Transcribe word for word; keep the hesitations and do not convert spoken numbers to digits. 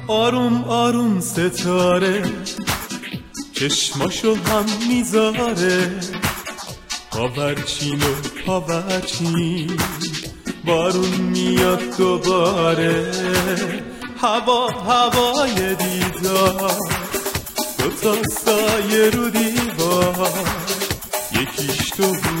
آروم آروم ستاره چشماشو هم میذاره، پاورچین و پاورچین بارون میاد دوباره. هوا هوای دیدار، دوتا سایه رو دیوار، یکیش تو